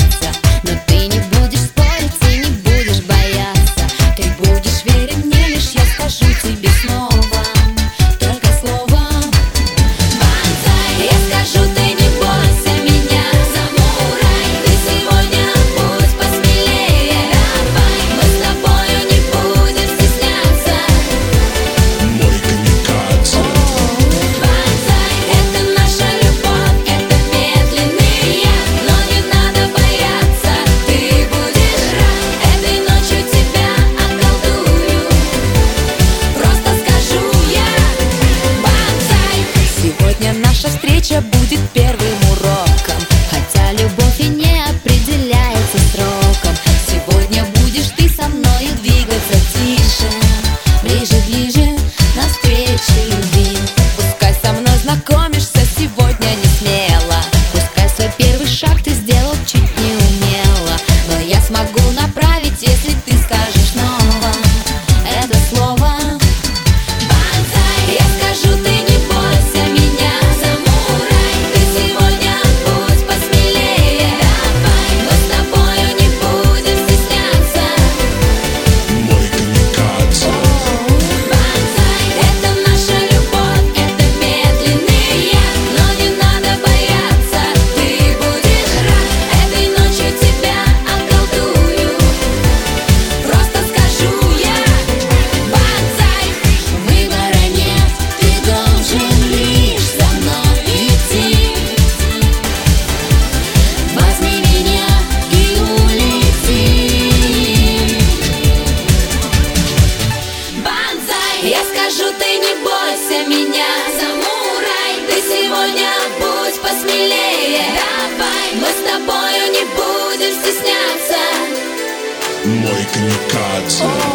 смеяться. Но ты не будешь спорить и не будешь бояться. Ты будешь верить мне, лишь я скажу тебе снова только слово «Бонсай». Я скажу, ты не бойся меня, самурай. Ты сегодня будь посмелее, давай. Мы с тобою не будем стесняться. Мой камикадзе. Бонсай, это наша любовь, это медленный яд. Но не надо бояться, ты будешь рад. Этой ночью тебя околдую, просто скажу я «Бонсай». Сегодня наша встреча будет первым уроком, хотя любовь и не определяется сроком. Сегодня будешь ты со мною двигаться тише, ближе, ближе, навстречу любви. Пускай со мной знакомишься сегодня не смело, пускай свой первый шаг ты сделал чуть не умело, но я смогу направить, если ты скажешь снова это слово «Бонсай». Я скажу, ты не бойся меня, самурай. Ты сегодня будь посмелее, давай. Мы с тобою не будем стесняться. Мой камикадзе. Бонсай, это наша любовь, это медленный яд. Но не надо бояться, ты будешь рад. Этой ночью тебя околдую, просто скажу я «Бонсай». Выбора нет, ты должен лишь за мной идти. Возьми меня и улети. Бонсай, я скажу, ты не бойся меня, самурай. Ты сегодня будь посмелее, давай. Мы с тобою не будем стесняться. Мой камикадзе.